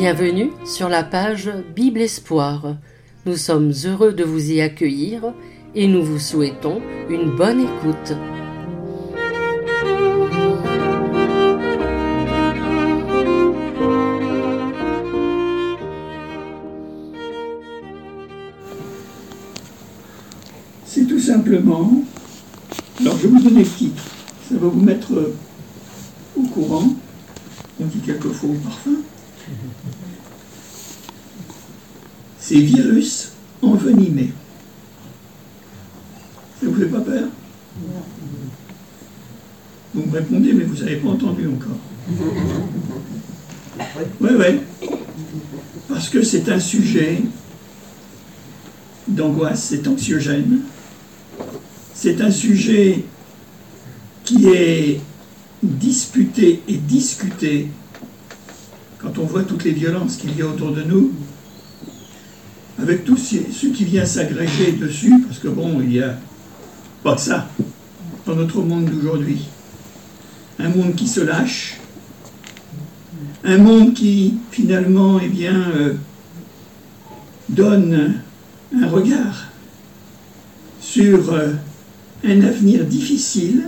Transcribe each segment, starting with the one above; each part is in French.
Bienvenue sur la page Bible Espoir. Nous sommes heureux de vous y accueillir et nous vous souhaitons une bonne écoute. C'est tout simplement, alors je vais vous donner le titre, ça va vous mettre au courant, on dit quelquefois au parfum. C'est virus envenimé. Ça vous fait pas peur? Vous me répondez, mais vous n'avez pas entendu encore. Oui. Parce que c'est un sujet d'angoisse, c'est anxiogène. C'est un sujet qui est disputé et discuté quand on voit toutes les violences qu'il y a autour de nous, avec tous ceux qui viennent s'agréger dessus, parce que bon, il n'y a pas que ça dans notre monde d'aujourd'hui. Un monde qui se lâche, un monde qui finalement, donne un regard sur un avenir difficile.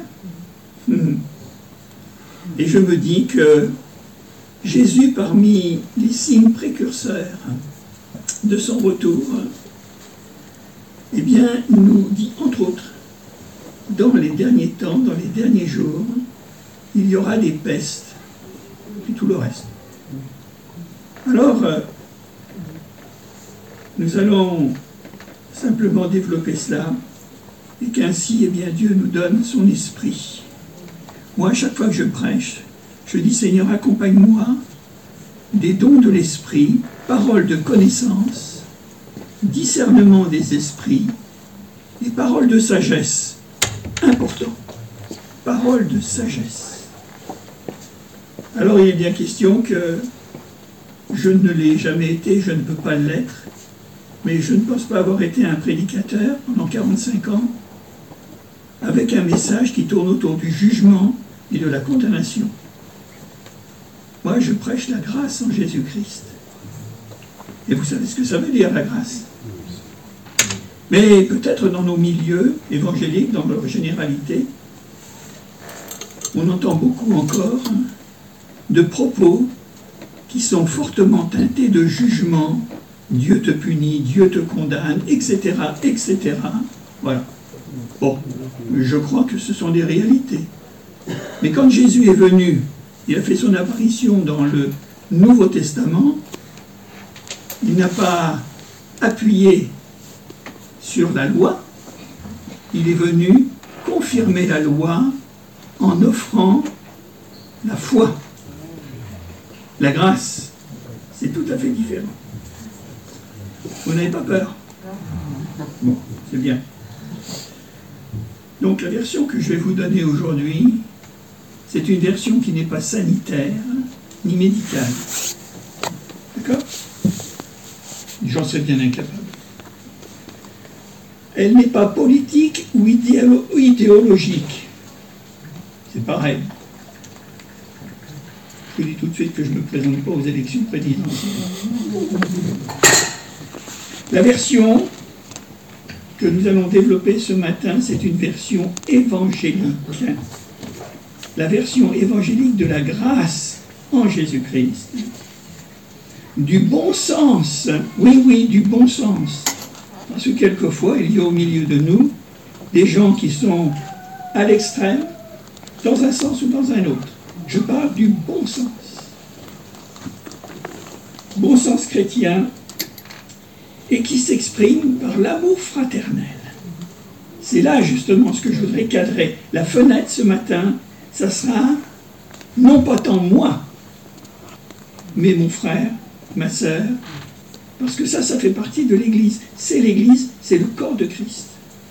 Et je me dis que Jésus, parmi les signes précurseurs de son retour, nous dit entre autres, dans les derniers temps, dans les derniers jours, il y aura des pestes, et tout le reste. Alors, nous allons simplement développer cela, et qu'ainsi, Dieu nous donne son esprit. Moi, à chaque fois que je prêche, je dis, Seigneur, accompagne-moi des dons de l'esprit, paroles de connaissance, discernement des esprits et paroles de sagesse. Important. Paroles de sagesse. Alors, il est bien question que je ne l'ai jamais été, je ne peux pas l'être, mais je ne pense pas avoir été un prédicateur pendant 45 ans avec un message qui tourne autour du jugement et de la condamnation. Moi, je prêche la grâce en Jésus-Christ. Et vous savez ce que ça veut dire, la grâce. Mais peut-être dans nos milieux évangéliques, dans leur généralité, on entend beaucoup encore de propos qui sont fortement teintés de jugement. Dieu te punit, Dieu te condamne, etc., etc. Voilà. Bon, je crois que ce sont des réalités. Mais quand Jésus est venu, il a fait son apparition dans le Nouveau Testament, il n'a pas appuyé sur la loi, il est venu confirmer la loi en offrant la foi. La grâce, c'est tout à fait différent. Vous n'avez pas peur? Bon, c'est bien. Donc la version que je vais vous donner aujourd'hui, c'est une version qui n'est pas sanitaire ni médicale. D'accord? J'en sais bien incapable. Elle n'est pas politique ou idéologique. C'est pareil. Je vous dis tout de suite que je ne me présente pas aux élections présidentielles. La version que nous allons développer ce matin, c'est une version évangélique. La version évangélique de la grâce en Jésus-Christ. Du bon sens, oui, du bon sens. Parce que quelquefois, il y a au milieu de nous des gens qui sont à l'extrême, dans un sens ou dans un autre. Je parle du bon sens. Bon sens chrétien, et qui s'exprime par l'amour fraternel. C'est là justement ce que je voudrais cadrer. La fenêtre ce matin, ça sera non pas tant moi, mais mon frère, ma sœur, parce que ça fait partie de l'Église. C'est l'Église, c'est le corps de Christ.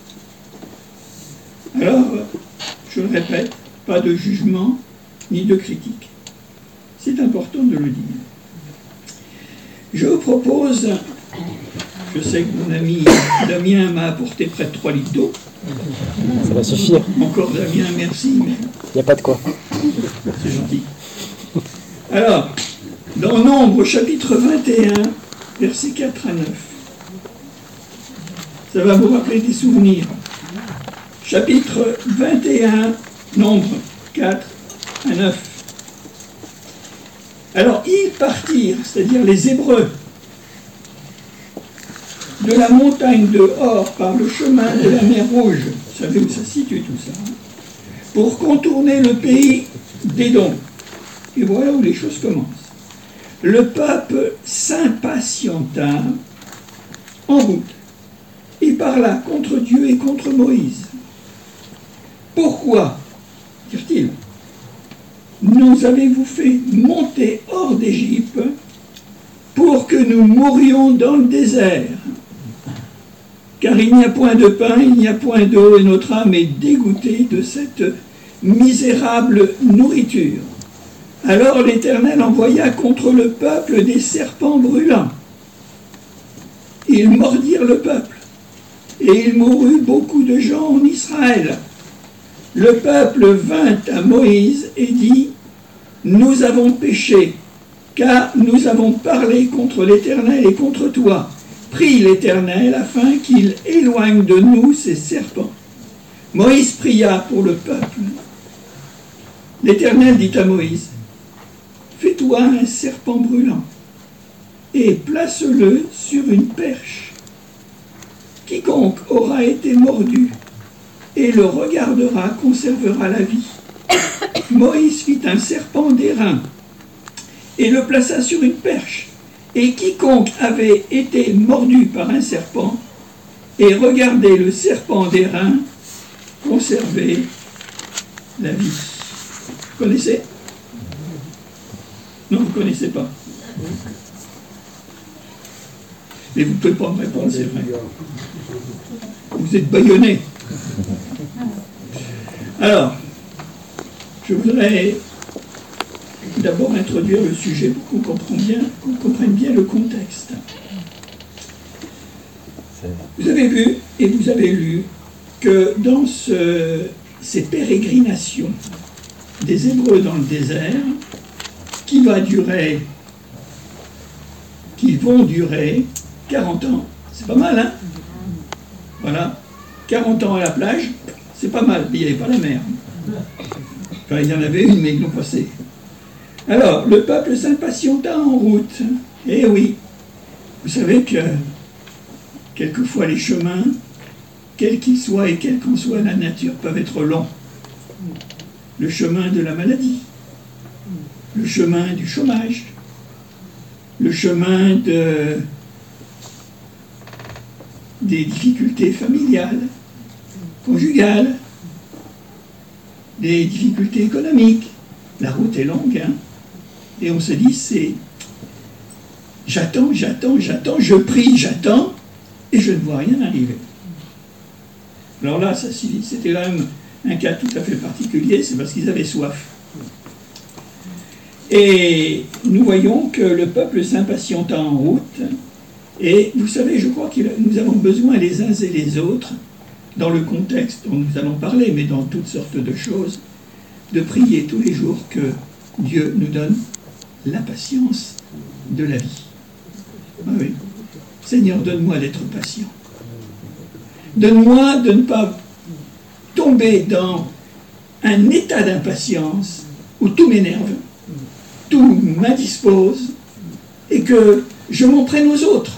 Alors, je le répète, pas de jugement ni de critique. C'est important de le dire. Je vous propose, je sais que mon ami Damien m'a apporté près de 3 litres d'eau. Ça va suffire. Encore Damien, merci. Il n'y a pas de quoi. C'est gentil. Alors, Dans Nombre, chapitre 21, versets 4 à 9. Ça va vous rappeler des souvenirs. Chapitre 21, Nombre 4 à 9. Alors, ils partirent, c'est-à-dire les Hébreux, de la montagne de Hor par le chemin de la mer Rouge. Vous savez où ça se situe tout ça, hein, pour contourner le pays d'Édom. Et voilà où les choses commencent. Le peuple s'impatienta en route et parla contre Dieu et contre Moïse. Pourquoi, dirent-ils, nous avez-vous fait monter hors d'Égypte pour que nous mourions dans le désert? Car il n'y a point de pain, il n'y a point d'eau, et notre âme est dégoûtée de cette misérable nourriture. Alors l'Éternel envoya contre le peuple des serpents brûlants. Ils mordirent le peuple, et il mourut beaucoup de gens en Israël. Le peuple vint à Moïse et dit, « Nous avons péché, car nous avons parlé contre l'Éternel et contre toi. Prie l'Éternel afin qu'il éloigne de nous ces serpents. » Moïse pria pour le peuple. L'Éternel dit à Moïse, « Fais-toi un serpent brûlant et place-le sur une perche. Quiconque aura été mordu et le regardera conservera la vie. » Moïse fit un serpent d'airain et le plaça sur une perche. Et quiconque avait été mordu par un serpent et regardait le serpent d'airain conservait la vie. Vous connaissez? Non, vous ne connaissez pas. Mais vous ne pouvez pas me répondre, c'est vrai. Vous êtes bâillonnés. Alors, je voudrais d'abord introduire le sujet pour qu'on comprenne bien le contexte. Vous avez vu et vous avez lu que dans ces pérégrinations des Hébreux dans le désert, qui vont durer 40 ans, c'est pas mal, hein? Voilà, 40 ans à la plage, c'est pas mal, mais il n'y avait pas la mer. Enfin, il y en avait une, mais ils l'ont passée. Alors, le peuple s'impatienta en route. Eh oui, vous savez que quelquefois les chemins, quels qu'ils soient et quelle qu'en soit la nature, peuvent être longs. Le chemin de la maladie, le chemin du chômage, le chemin des difficultés familiales, conjugales, des difficultés économiques. La route est longue, hein? Et on se dit, j'attends, je prie, j'attends, et je ne vois rien arriver. Alors là, c'était quand même un cas tout à fait particulier, c'est parce qu'ils avaient soif. Et nous voyons que le peuple s'impatienta en route, et vous savez, je crois que nous avons besoin les uns et les autres, dans le contexte dont nous allons parler, mais dans toutes sortes de choses, de prier tous les jours que Dieu nous donne la patience de la vie. Ah oui. Seigneur, donne-moi d'être patient. Donne-moi de ne pas tomber dans un état d'impatience où tout m'énerve, tout m'indispose, et que je m'en prenne aux autres.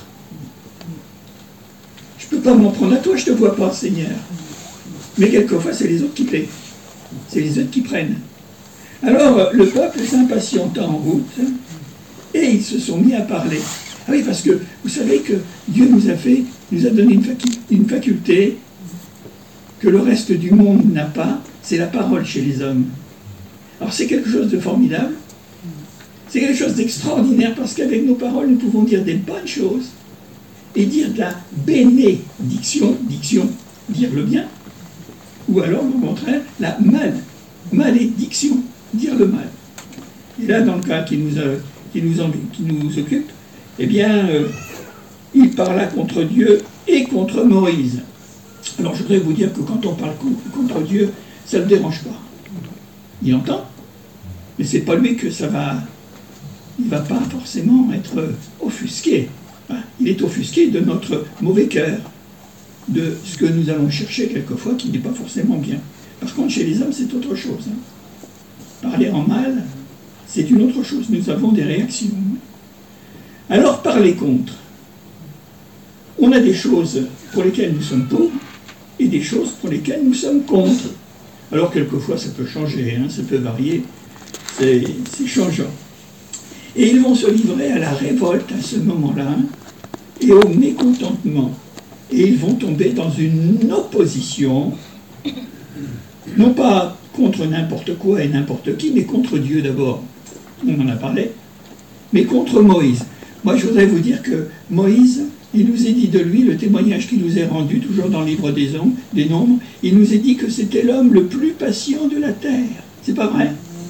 Je ne peux pas m'en prendre à toi, je ne te vois pas, Seigneur. Mais quelquefois, c'est les autres qui paient. C'est les autres qui prennent. Alors, le peuple s'impatienta en route, et ils se sont mis à parler. Ah oui, parce que vous savez que Dieu nous a donné une faculté que le reste du monde n'a pas, c'est la parole chez les hommes. Alors c'est quelque chose de formidable, c'est quelque chose d'extraordinaire, parce qu'avec nos paroles, nous pouvons dire des bonnes choses, et dire de la bénédiction, dire le bien, ou alors, au contraire, la malédiction, dire le mal. Et là, dans le cas qui nous occupe, eh bien, il parla contre Dieu et contre Moïse. Alors, je voudrais vous dire que quand on parle contre Dieu, ça ne le dérange pas. Il entend, mais c'est pas lui que ça va il ne va pas forcément être offusqué. Il est offusqué de notre mauvais cœur, de ce que nous allons chercher quelquefois qui n'est pas forcément bien. Par contre, chez les hommes, c'est autre chose. Parler en mal, c'est une autre chose. Nous avons des réactions. Alors, parler contre. On a des choses pour lesquelles nous sommes pour et des choses pour lesquelles nous sommes contre. Alors, quelquefois, ça peut changer, ça peut varier. C'est changeant. Et ils vont se livrer à la révolte à ce moment-là et au mécontentement. Et ils vont tomber dans une opposition, non pas contre n'importe quoi et n'importe qui, mais contre Dieu d'abord. On en a parlé. Mais contre Moïse. Moi, je voudrais vous dire que Moïse, il nous est dit de lui, le témoignage qui nous est rendu, toujours dans le livre des Nombres, il nous est dit que c'était l'homme le plus patient de la terre. C'est pas vrai?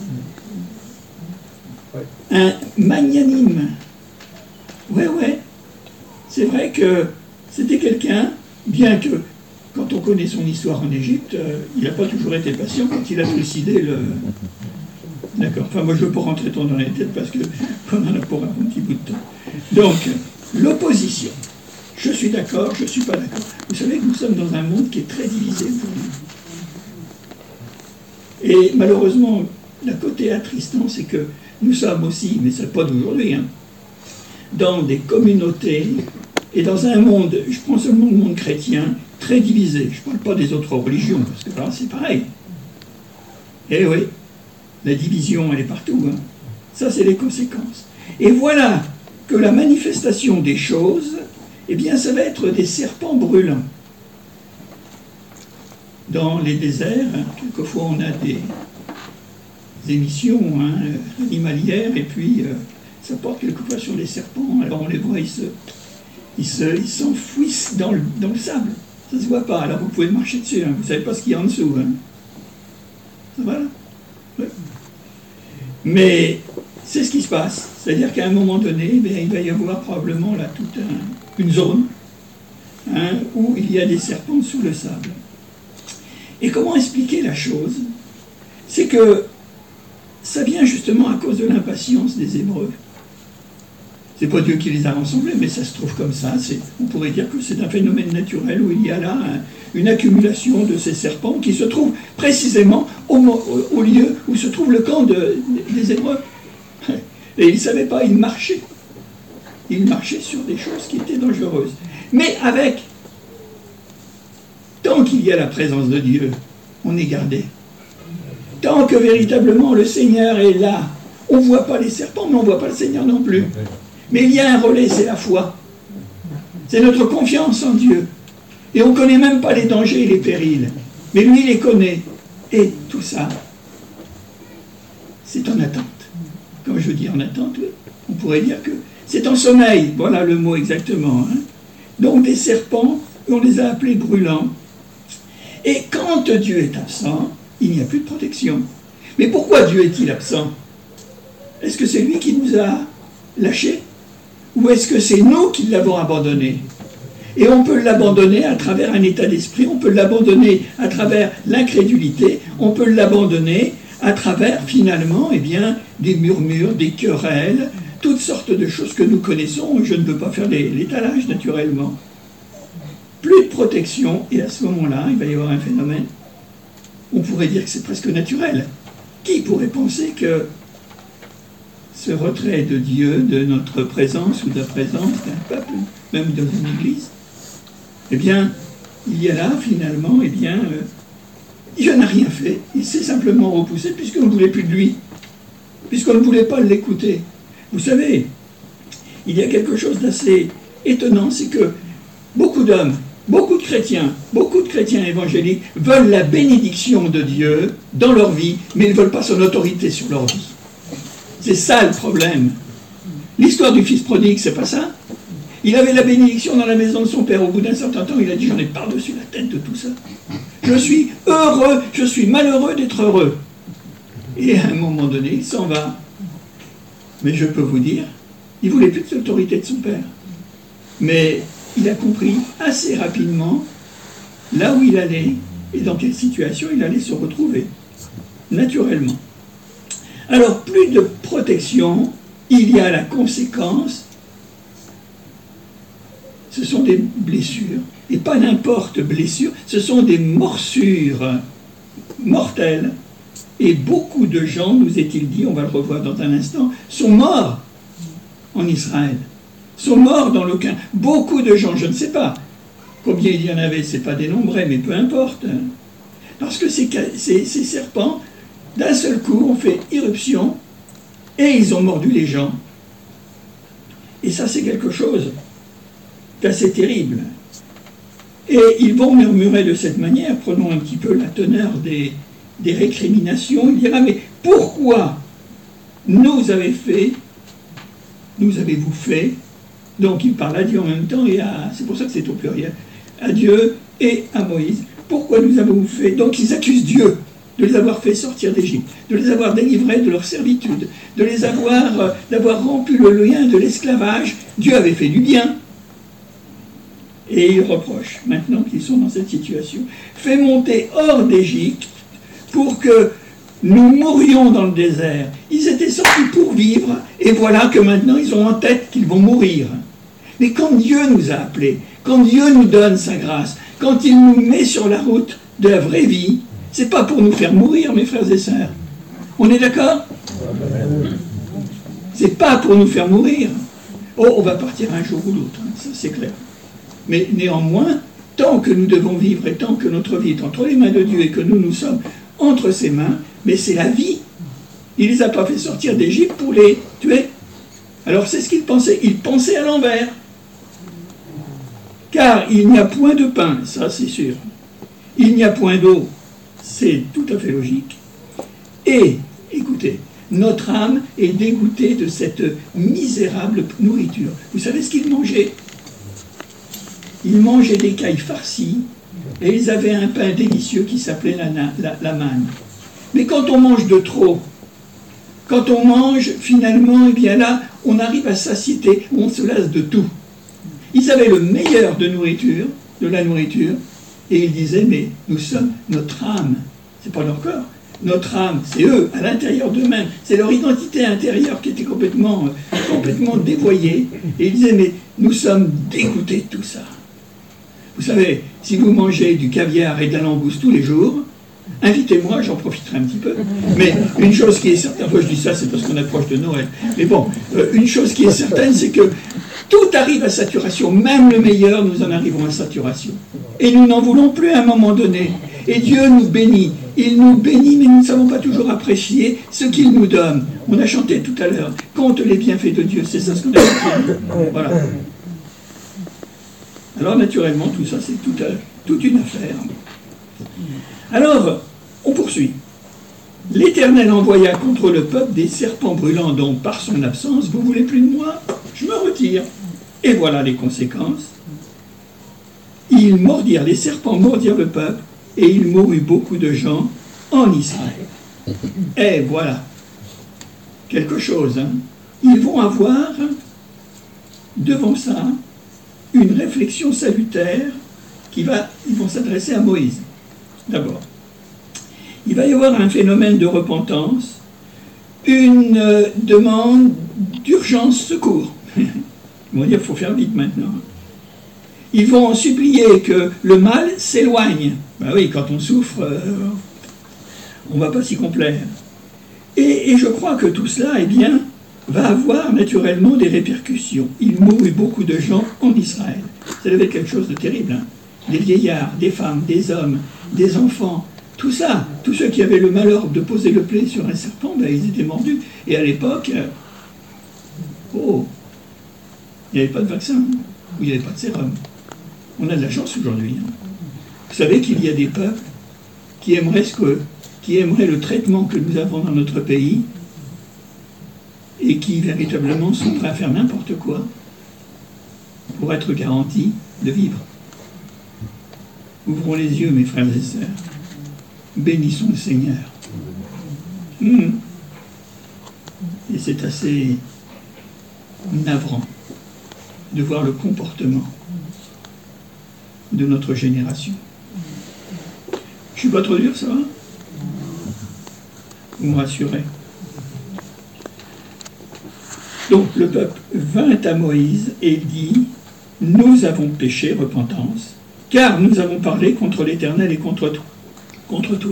Un magnanime. Ouais. C'est vrai que c'était quelqu'un, bien que, quand on connaît son histoire en Égypte, il n'a pas toujours été patient quand il a trucidé le... D'accord. Enfin, moi, je ne veux pas rentrer trop dans les têtes parce qu'on en a pour un petit bout de temps. Donc, l'opposition. Je suis d'accord, je ne suis pas d'accord. Vous savez que nous sommes dans un monde qui est très divisé aujourd'hui. Et malheureusement, le côté attristant, c'est que nous sommes aussi, mais ce n'est pas d'aujourd'hui, dans des communautés et dans un monde, je prends seulement le monde chrétien, très divisé. Je ne parle pas des autres religions, parce que là, c'est pareil. Eh oui, la division, elle est partout. Ça, c'est les conséquences. Et voilà que la manifestation des choses, eh bien, ça va être des serpents brûlants. Dans les déserts, quelquefois, on a des émissions animalières, et puis ça porte quelquefois sur les serpents. Alors on les voit, ils s'enfouissent dans le sable. Ça ne se voit pas, alors vous pouvez marcher dessus, vous ne savez pas ce qu'il y a en dessous. Ça va là? Ouais. Mais c'est ce qui se passe. C'est-à-dire qu'à un moment donné, il va y avoir probablement là toute une zone où il y a des serpents sous le sable. Et comment expliquer la chose? C'est que ça vient justement à cause de l'impatience des Hébreux. C'est pas Dieu qui les a rassemblés, mais ça se trouve comme ça. On pourrait dire que c'est un phénomène naturel où il y a là une accumulation de ces serpents qui se trouvent précisément au lieu où se trouve le camp des Hébreux. Et ils ne savaient pas, ils marchaient. Ils marchaient sur des choses qui étaient dangereuses. Mais tant qu'il y a la présence de Dieu, on est gardé. Tant que véritablement le Seigneur est là, on ne voit pas les serpents, mais on ne voit pas le Seigneur non plus. Mais il y a un relais, c'est la foi. C'est notre confiance en Dieu. Et on ne connaît même pas les dangers et les périls. Mais lui, il les connaît. Et tout ça, c'est en attente. Quand je dis en attente, on pourrait dire que c'est en sommeil. Voilà le mot exactement. Donc des serpents, on les a appelés brûlants. Et quand Dieu est absent, il n'y a plus de protection. Mais pourquoi Dieu est-il absent? Est-ce que c'est lui qui nous a lâchés? Ou est-ce que c'est nous qui l'avons abandonné? Et on peut l'abandonner à travers un état d'esprit, on peut l'abandonner à travers l'incrédulité, on peut l'abandonner à travers, finalement, des murmures, des querelles, toutes sortes de choses que nous connaissons. Je ne veux pas faire l'étalage, naturellement. Plus de protection, et à ce moment-là, il va y avoir un phénomène. On pourrait dire que c'est presque naturel. Qui pourrait penser que ce retrait de Dieu, de notre présence ou de la présence d'un peuple, même dans une église, il y a là, finalement, Dieu n'a rien fait. Il s'est simplement repoussé puisqu'on ne voulait plus de lui, puisqu'on ne voulait pas l'écouter. Vous savez, il y a quelque chose d'assez étonnant, c'est que beaucoup d'hommes, beaucoup de chrétiens évangéliques veulent la bénédiction de Dieu dans leur vie, mais ils ne veulent pas son autorité sur leur vie. C'est ça le problème. L'histoire du fils prodigue, c'est pas ça. Il avait la bénédiction dans la maison de son père. Au bout d'un certain temps, il a dit, j'en ai par-dessus la tête de tout ça. Je suis heureux, je suis malheureux d'être heureux. Et à un moment donné, il s'en va. Mais je peux vous dire, il ne voulait plus de l'autorité de son père. Mais il a compris assez rapidement là où il allait et dans quelle situation il allait se retrouver, naturellement. Alors, plus de protection, il y a la conséquence, ce sont des blessures, et pas n'importe blessures, ce sont des morsures mortelles. Et beaucoup de gens, nous est-il dit, on va le revoir dans un instant, sont morts en Israël, sont morts dans le camp. Beaucoup de gens, je ne sais pas combien il y en avait, c'est pas dénombré, mais peu importe. Parce que ces serpents, d'un seul coup, ont fait irruption et ils ont mordu les gens. Et ça, c'est quelque chose d'assez terrible. Et ils vont murmurer de cette manière, prenons un petit peu la teneur des récriminations, il dira, mais pourquoi nous avez-vous fait, donc il parle à Dieu en même temps, et c'est pour ça que c'est au pluriel, à Dieu et à Moïse, pourquoi nous avons-vous fait, donc ils accusent Dieu de les avoir fait sortir d'Égypte, de les avoir délivrés de leur servitude, de les d'avoir rompu le lien de l'esclavage. Dieu avait fait du bien. Et ils reprochent, maintenant qu'ils sont dans cette situation, fait monter hors d'Égypte pour que nous mourions dans le désert. Ils étaient sortis pour vivre, et voilà que maintenant ils ont en tête qu'ils vont mourir. Mais quand Dieu nous a appelés, quand Dieu nous donne sa grâce, quand il nous met sur la route de la vraie vie, c'est pas pour nous faire mourir, mes frères et sœurs. On est d'accord? C'est pas pour nous faire mourir. Oh, on va partir un jour ou l'autre, hein, ça c'est clair. Mais néanmoins, tant que nous devons vivre et tant que notre vie est entre les mains de Dieu et que nous sommes entre ses mains, mais c'est la vie. Il ne les a pas fait sortir d'Égypte pour les tuer. Alors c'est ce qu'il pensait. Il pensait à l'envers. Car il n'y a point de pain, ça c'est sûr. Il n'y a point d'eau, c'est tout à fait logique. Et, écoutez, notre âme est dégoûtée de cette misérable nourriture. Vous savez ce qu'ils mangeaient? Ils mangeaient des cailles farcies et ils avaient un pain délicieux qui s'appelait la manne. Mais quand on mange de trop, quand on mange, finalement, eh bien là, on arrive à satiété, on se lasse de tout. Ils avaient le meilleur de la nourriture, et ils disaient, mais nous sommes notre âme, c'est pas leur corps. Notre âme, c'est eux, à l'intérieur d'eux-mêmes. C'est leur identité intérieure qui était complètement dévoyée. Et ils disaient, mais nous sommes dégoûtés de tout ça. Vous savez, si vous mangez du caviar et de la langouste tous les jours, invitez-moi, j'en profiterai un petit peu. Mais une chose qui est certaine, moi je dis ça, c'est parce qu'on approche de Noël. Mais bon, une chose qui est certaine, c'est que tout arrive à saturation. Même le meilleur, nous en arrivons à saturation. Et nous n'en voulons plus à un moment donné. Et Dieu nous bénit. Il nous bénit, mais nous ne savons pas toujours apprécier ce qu'il nous donne. On a chanté tout à l'heure, compte les bienfaits de Dieu. C'est ça ce qu'on a dit. Voilà. Alors naturellement, tout ça, c'est toute une affaire. Alors, on poursuit. L'Éternel envoya contre le peuple des serpents brûlants, dont par son absence, vous voulez plus de moi, je me retire. Et voilà les conséquences. Ils mordirent, les serpents mordirent le peuple, et il mourut beaucoup de gens en Israël. Et voilà, quelque chose. Hein. Ils vont avoir, devant ça, une réflexion salutaire ils vont s'adresser à Moïse. D'abord, il va y avoir un phénomène de repentance, une demande d'urgence secours. Ils vont dire, il faut faire vite maintenant. Ils vont supplier que le mal s'éloigne. Ben oui, quand on souffre, on ne va pas s'y complaire. Et je crois que tout cela, eh bien, va avoir naturellement des répercussions. Il mourut beaucoup de gens en Israël. Ça devait être quelque chose de terrible. Hein. Des vieillards, des femmes, des hommes, des enfants, tout ça. Tous ceux qui avaient le malheur de poser le pied sur un serpent, ben, ils étaient mordus. Et à l'époque, il n'y avait pas de vaccin, ou il n'y avait pas de sérum. On a de la chance aujourd'hui. Hein. Vous savez qu'il y a des peuples qui aimeraient le traitement que nous avons dans notre pays et qui véritablement sont prêts à faire n'importe quoi pour être garantis de vivre. Ouvrons les yeux, mes frères et sœurs. Bénissons le Seigneur. Et c'est assez navrant de voir le comportement de notre génération. Je suis pas trop dur, ça va? Vous me rassurez. le peuple vint à Moïse et dit, « Nous avons péché, repentance, car nous avons parlé contre l'Éternel et contre toi. »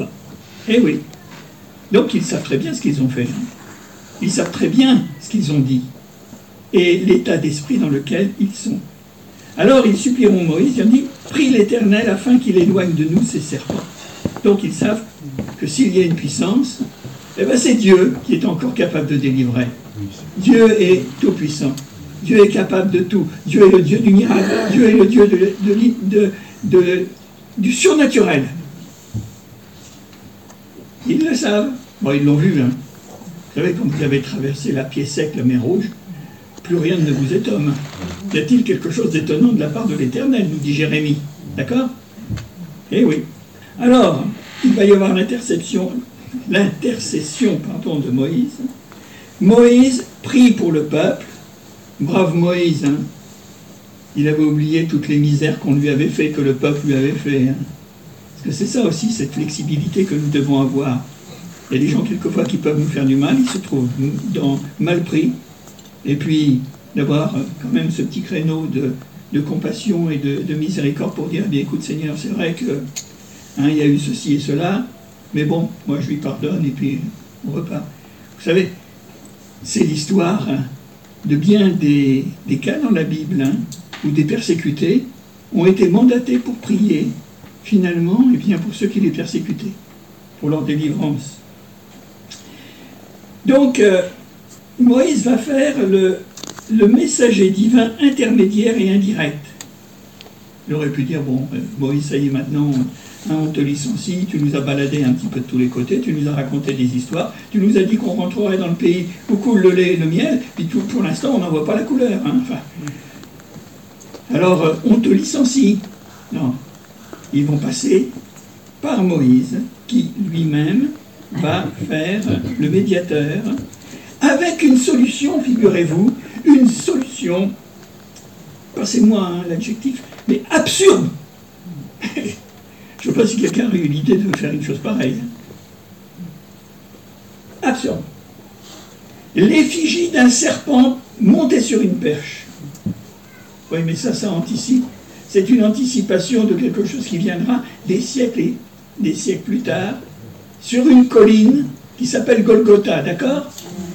Eh oui. Donc ils savent très bien ce qu'ils ont fait. Ils savent très bien ce qu'ils ont dit. Et l'état d'esprit dans lequel ils sont. Alors ils supplieront Moïse, ils ont dit, « Prie l'Éternel afin qu'il éloigne de nous ces serpents. » Donc ils savent que s'il y a une puissance, eh ben c'est Dieu qui est encore capable de délivrer. Dieu est tout-puissant. Dieu est capable de tout. Dieu est le Dieu du miracle. Dieu est le Dieu du surnaturel. Ils le savent. Bon, ils l'ont vu. Hein. Vous savez, quand vous avez traversé la pied sec, la mer Rouge, plus rien ne vous étonne. Y a-t-il quelque chose d'étonnant de la part de l'Éternel, nous dit Jérémie. D'accord? Eh oui. Alors, il va y avoir l'intercession de Moïse. Moïse prie pour le peuple. Brave Moïse, hein. Il avait oublié toutes les misères qu'on lui avait fait, que le peuple lui avait fait. Hein. Parce que c'est ça aussi, cette flexibilité que nous devons avoir. Il y a des gens, quelquefois, qui peuvent nous faire du mal, ils se trouvent mal pris. Et puis, d'avoir quand même ce petit créneau de compassion et de miséricorde pour dire, bien écoute Seigneur, c'est vrai que il y a eu ceci et cela, mais bon, moi je lui pardonne et puis on repart. Vous savez, c'est l'histoire de bien des cas dans la Bible, où des persécutés ont été mandatés pour prier, finalement, et bien pour ceux qui les persécutaient, pour leur délivrance. Donc, Moïse va faire le messager divin intermédiaire et indirect. Il aurait pu dire, bon, Moïse, ça y est, maintenant, on te licencie, tu nous as baladé un petit peu de tous les côtés, tu nous as raconté des histoires, tu nous as dit qu'on rentrerait dans le pays où coule le lait et le miel, puis pour l'instant, on n'en voit pas la couleur. Hein, enfin. Alors, on te licencie. Non. Ils vont passer par Moïse, qui lui-même va faire le médiateur, avec une solution, figurez-vous, une solution, passez-moi l'adjectif, mais absurde. Je ne sais pas si quelqu'un a eu l'idée de faire une chose pareille. Absurde. L'effigie d'un serpent monté sur une perche. Oui, mais ça anticipe. C'est une anticipation de quelque chose qui viendra des siècles plus tard, sur une colline qui s'appelle Golgotha, d'accord?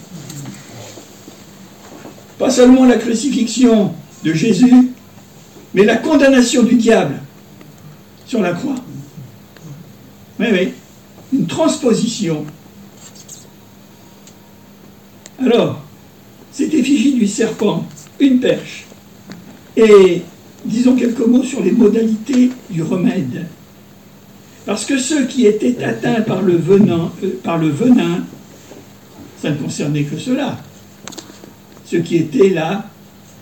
Pas seulement la crucifixion de Jésus, mais la condamnation du diable sur la croix. Oui, une transposition. Alors, cette effigie du serpent, une perche, et disons quelques mots sur les modalités du remède. Parce que ceux qui étaient atteints par le venin, ça ne concernait que ceux-là. Ceux qui étaient là,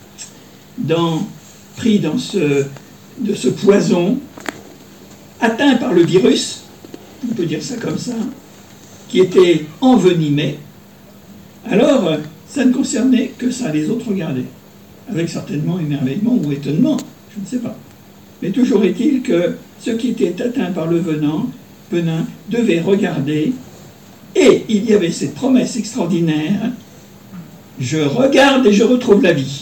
pris de ce poison, atteints par le virus, on peut dire ça comme ça, qui étaient envenimés, alors ça ne concernait que ça, les autres regardaient, avec certainement émerveillement ou étonnement, je ne sais pas. Mais toujours est-il que ceux qui étaient atteints par le venin devaient regarder, et il y avait cette promesse extraordinaire, je regarde et je retrouve la vie.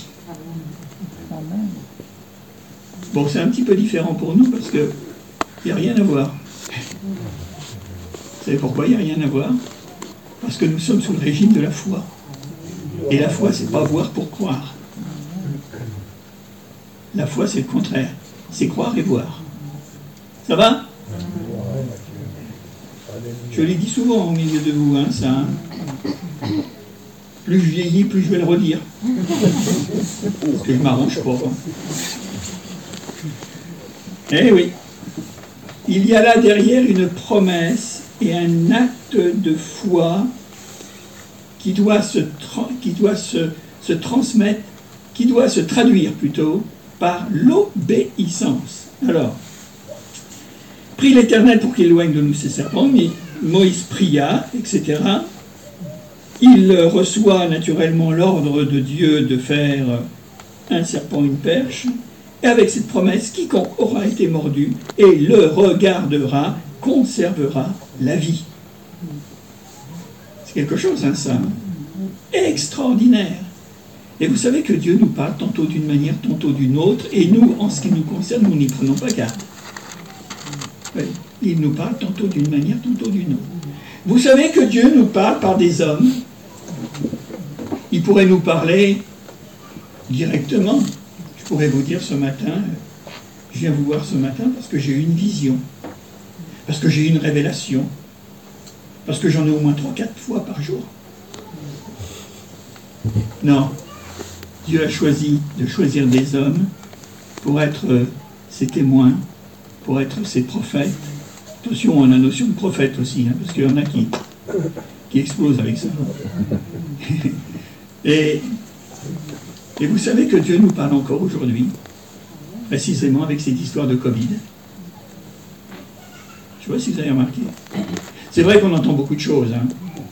Bon, c'est un petit peu différent pour nous parce qu'il n'y a rien à voir. Vous savez pourquoi il n'y a rien à voir? Parce que nous sommes sous le régime de la foi. Et la foi, c'est pas voir pour croire. La foi, c'est le contraire. C'est croire et voir. Ça va? Je l'ai dit souvent au milieu de vous, ça. Hein. Plus je vieillis, plus je vais le redire. Parce que je m'arrange pas. Eh oui. Il y a là derrière une promesse et un acte de foi qui doit se transmettre, qui doit se traduire plutôt par l'obéissance. Alors, prie l'Éternel pour qu'il éloigne de nous ces serpents, mais Moïse pria, etc. Il reçoit naturellement l'ordre de Dieu de faire un serpent, une perche, et avec cette promesse, quiconque aura été mordu et le regardera, conservera la vie. C'est quelque chose, ça. Extraordinaire. Et vous savez que Dieu nous parle tantôt d'une manière, tantôt d'une autre, et nous, en ce qui nous concerne, nous n'y prenons pas garde. Oui, il nous parle tantôt d'une manière, tantôt d'une autre. Vous savez que Dieu nous parle par des hommes. Il pourrait nous parler directement. Je pourrais vous dire ce matin, je viens vous voir ce matin parce que j'ai eu une vision, parce que j'ai eu une révélation, parce que j'en ai au moins 3-4 fois par jour. Non. Dieu a choisi de choisir des hommes pour être ses témoins, pour être ses prophètes. Attention, on a la notion de prophète aussi, hein, parce qu'il y en a qui explosent avec ça. Et vous savez que Dieu nous parle encore aujourd'hui, précisément avec cette histoire de Covid. Je ne sais pas si vous avez remarqué. C'est vrai qu'on entend beaucoup de choses. Hein.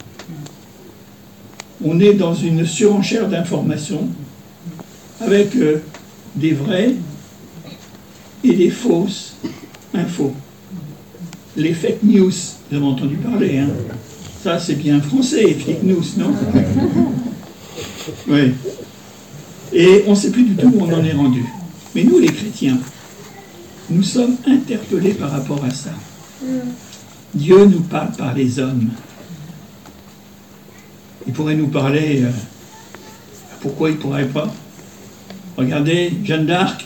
On est dans une surenchère d'informations avec des vraies et des fausses infos. Les fake news, vous avez entendu parler, hein. Ça c'est bien français, fake news, non? Oui. Et on ne sait plus du tout où on en est rendu. Mais nous, les chrétiens, nous sommes interpellés par rapport à ça. Dieu nous parle par les hommes. Il pourrait nous parler... pourquoi il ne pourrait pas? Regardez, Jeanne d'Arc.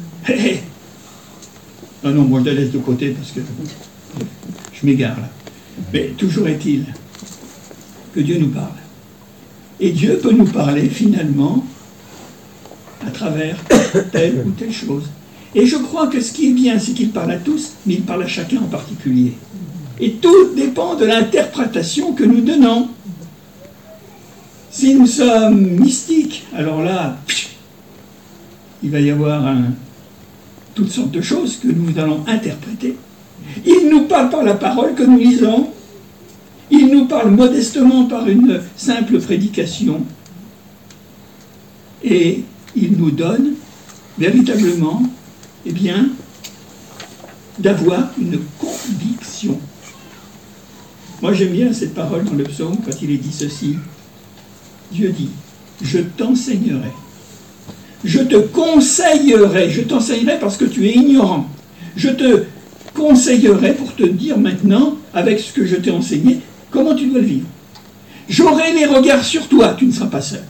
Non, non, moi je la laisse de côté parce que je m'égare là. Mais toujours est-il que Dieu nous parle. Et Dieu peut nous parler finalement à travers telle ou telle chose. Et je crois que ce qui est bien, c'est qu'il parle à tous, mais il parle à chacun en particulier. Et tout dépend de l'interprétation que nous donnons. Si nous sommes mystiques, alors là, il va y avoir toutes sortes de choses que nous allons interpréter. Il nous parle par la parole que nous lisons. Il nous parle modestement par une simple prédication. Et il nous donne véritablement, eh bien, d'avoir une conviction. Moi j'aime bien cette parole dans le psaume quand il est dit ceci. Dieu dit, je t'enseignerai. Je te conseillerai. Je t'enseignerai parce que tu es ignorant. Je te conseillerai pour te dire maintenant, avec ce que je t'ai enseigné, comment tu dois le vivre. J'aurai les regards sur toi, tu ne seras pas seul.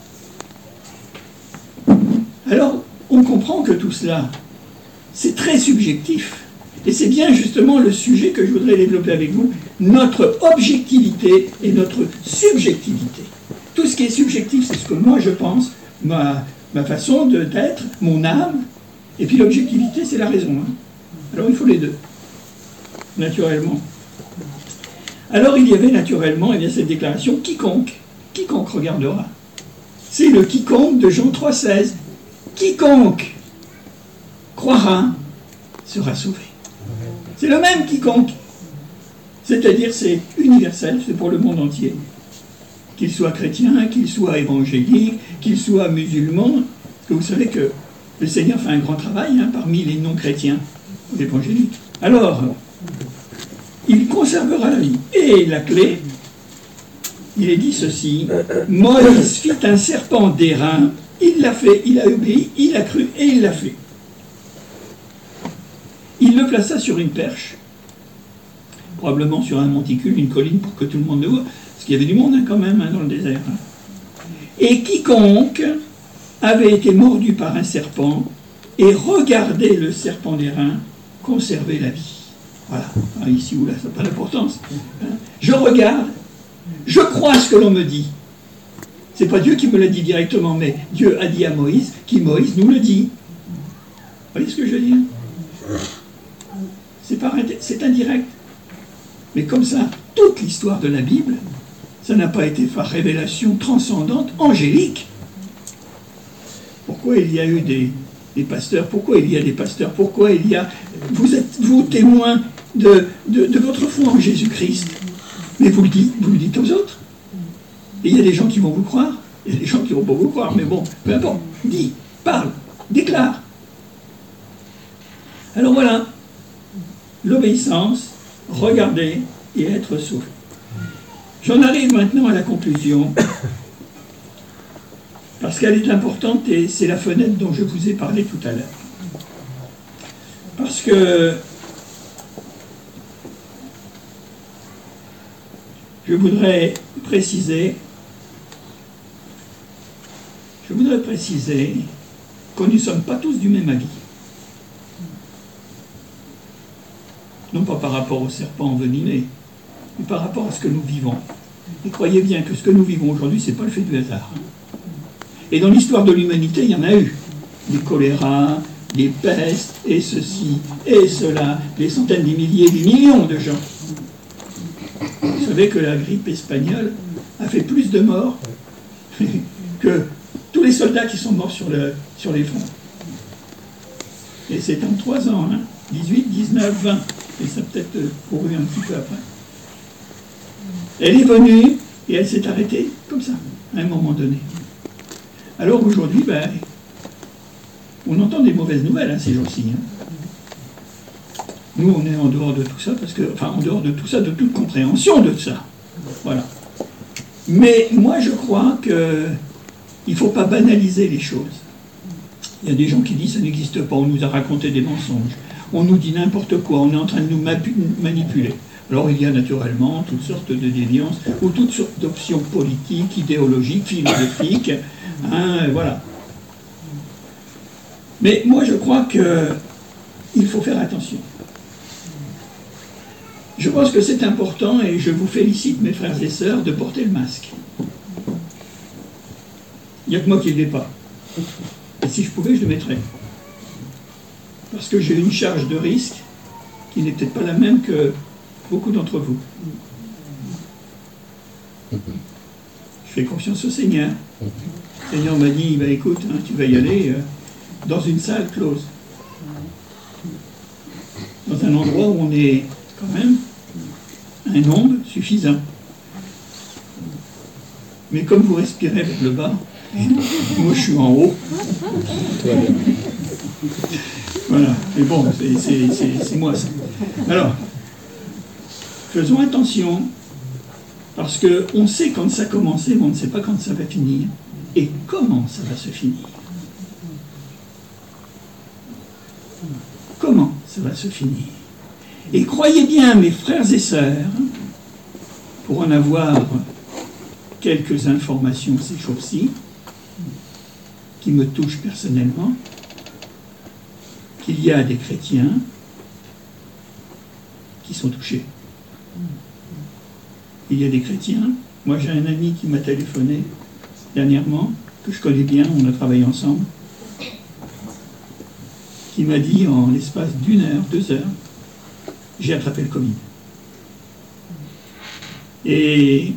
Alors, on comprend que tout cela, c'est très subjectif. Et c'est bien justement le sujet que je voudrais développer avec vous, notre objectivité et notre subjectivité. Tout ce qui est subjectif, c'est ce que moi je pense, ma façon d'être, mon âme, et puis l'objectivité, c'est la raison. Hein. Alors il faut les deux, naturellement. Alors il y avait naturellement cette déclaration, quiconque regardera. C'est le quiconque de Jean 3,16. Quiconque croira sera sauvé. C'est le même quiconque. C'est-à-dire c'est universel, c'est pour le monde entier. Qu'il soit chrétien, qu'il soit évangélique, qu'il soit musulman, parce que vous savez que le Seigneur fait un grand travail parmi les non-chrétiens, les évangéliques. Alors, il conservera la vie. Et la clé, il est dit ceci, Moïse fit un serpent d'airain, il l'a fait, il a obéi, il a cru et il l'a fait. Il le plaça sur une perche, probablement sur un monticule, une colline pour que tout le monde le voie, parce qu'il y avait du monde quand même dans le désert. Et quiconque avait été mordu par un serpent et regardait le serpent d'airain conservait la vie. Voilà, ici ou là, ça n'a pas d'importance. Je regarde, je crois ce que l'on me dit. C'est pas Dieu qui me l'a dit directement, mais Dieu a dit à Moïse, qui Moïse nous le dit. Vous voyez ce que je veux dire? C'est indirect. Mais comme ça, toute l'histoire de la Bible, ça n'a pas été par révélation transcendante, angélique. Pourquoi il y a eu des pasteurs? Pourquoi il y a des pasteurs? Pourquoi il y a... Vous êtes, vous, témoins de votre foi en Jésus-Christ. Mais vous le dites aux autres. Et il y a des gens qui vont vous croire, il y a des gens qui ne vont pas vous croire, mais bon, peu importe. Dis, parle, déclare. Alors voilà, l'obéissance, regarder et être sauvé. J'en arrive maintenant à la conclusion. Parce qu'elle est importante et c'est la fenêtre dont je vous ai parlé tout à l'heure. Parce que je voudrais préciser que nous ne sommes pas tous du même avis. Non pas par rapport au serpent envenimé, mais par rapport à ce que nous vivons. Et croyez bien que ce que nous vivons aujourd'hui, ce n'est pas le fait du hasard. Et dans l'histoire de l'humanité, il y en a eu. Des choléras, des pestes, et ceci, et cela, des centaines, des milliers, des millions de gens. Vous savez que la grippe espagnole a fait plus de morts que tous les soldats qui sont morts sur les fronts. Et c'est en 3 ans, 18, 19, 20. Et ça peut-être couru un petit peu après. Elle est venue et elle s'est arrêtée comme ça, à un moment donné. Alors aujourd'hui, on entend des mauvaises nouvelles ces jours-ci. Nous, on est en dehors de tout ça, en dehors de tout ça, de toute compréhension de ça. Voilà. Mais moi, je crois qu'il ne faut pas banaliser les choses. Il y a des gens qui disent que ça n'existe pas, on nous a raconté des mensonges, on nous dit n'importe quoi, on est en train de nous manipuler. Alors il y a naturellement toutes sortes de déviances, ou toutes sortes d'options politiques, idéologiques, philosophiques, voilà. Mais moi je crois qu'il faut faire attention. Je pense que c'est important et je vous félicite mes frères et sœurs de porter le masque. Il n'y a que moi qui ne l'ai pas. Et si je pouvais, je le mettrais. Parce que j'ai une charge de risque qui n'est peut-être pas la même que beaucoup d'entre vous. Je fais confiance au Seigneur. Le Seigneur m'a dit, écoute, tu vas y aller dans une salle close. Dans un endroit où on est quand même un nombre suffisant. Mais comme vous respirez vers le bas, moi je suis en haut. Voilà, mais bon, c'est moi ça. Alors, faisons attention, parce qu'on sait quand ça a commencé, mais on ne sait pas quand ça va finir, et comment ça va se finir. Comment ça va se finir. Et croyez bien, mes frères et sœurs, pour en avoir quelques informations ces jours-ci, qui me touchent personnellement, qu'il y a des chrétiens qui sont touchés. Il y a des chrétiens. Moi, j'ai un ami qui m'a téléphoné dernièrement, que je connais bien, on a travaillé ensemble, qui m'a dit en l'espace d'1 heure, 2 heures, j'ai attrapé le Covid. Et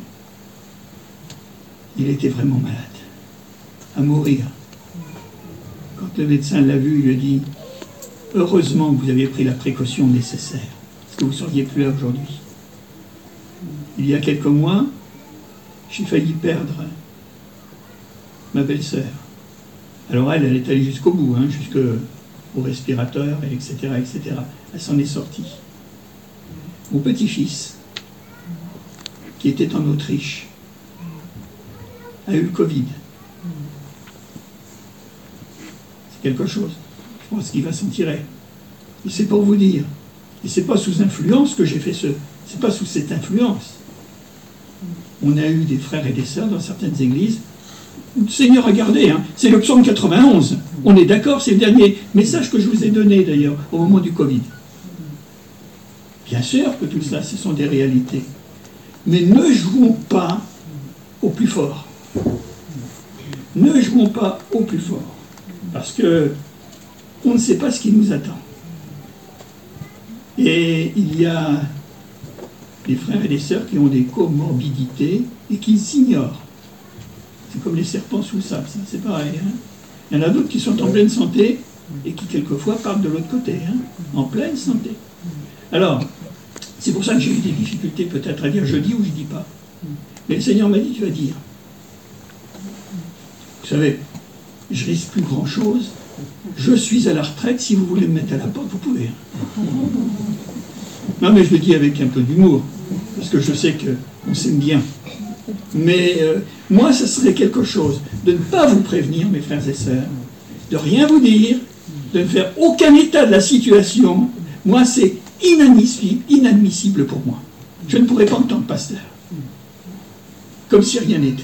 il était vraiment malade, à mourir. Quand le médecin l'a vu, il lui a dit « Heureusement que vous avez pris la précaution nécessaire, parce que vous ne seriez plus là aujourd'hui. » Il y a quelques mois, j'ai failli perdre ma belle-sœur. Alors elle est allée jusqu'au bout, jusqu'au respirateur, etc., etc. Elle s'en est sortie. Mon petit-fils, qui était en Autriche, a eu le Covid. C'est quelque chose. Je pense qu'il va s'en tirer. Et c'est pour vous dire. Et c'est pas sous influence que j'ai fait c'est pas sous cette influence. On a eu des frères et des sœurs dans certaines églises. Seigneur, regardez, c'est le psaume 91. On est d'accord, c'est le dernier message que je vous ai donné d'ailleurs au moment du Covid. Bien sûr que tout cela, ce sont des réalités. Mais ne jouons pas au plus fort. Ne jouons pas au plus fort. Parce que on ne sait pas ce qui nous attend. Et il y a des frères et des sœurs qui ont des comorbidités et qui s'ignorent. C'est comme les serpents sous sable, ça, c'est pareil. Il y en a d'autres qui sont en pleine santé et qui quelquefois partent de l'autre côté, en pleine santé. Alors, c'est pour ça que j'ai eu des difficultés peut-être à dire je dis ou je dis pas. Mais le Seigneur m'a dit, tu vas dire. Vous savez, je risque plus grand-chose. Je suis à la retraite, si vous voulez me mettre à la porte, vous pouvez. Non, mais je le dis avec un peu d'humour, parce que je sais qu'on s'aime bien. Mais moi, ce serait quelque chose de ne pas vous prévenir, mes frères et sœurs, de rien vous dire, de ne faire aucun état de la situation. Moi, c'est inadmissible pour moi. Je ne pourrais pas en tant que pasteur. Comme si rien n'était.